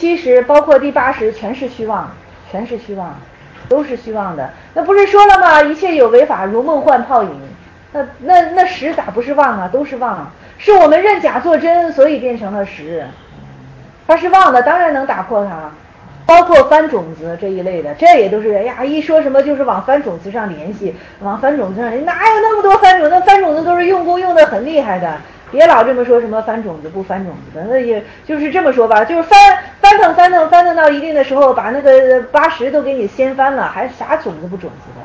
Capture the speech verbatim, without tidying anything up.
七十，包括第八十，全是虚妄，全是虚妄，都是虚妄的。那不是说了吗？一切有为法，如梦幻泡影。那那那实咋不是妄啊？都是妄，是我们认假作真，所以变成了实。它是妄的，当然能打破它。包括翻种子这一类的，这也都是哎呀，一说什么就是往翻种子上联系，往翻种子上联系，哪有那么多翻种子？翻种子都是用功用的很厉害的，别老这么说什么翻种子不翻种子的，那也就是这么说吧，就是翻翻腾翻腾翻腾到一定的时候，把那个八十都给你掀翻了，还啥种子不种子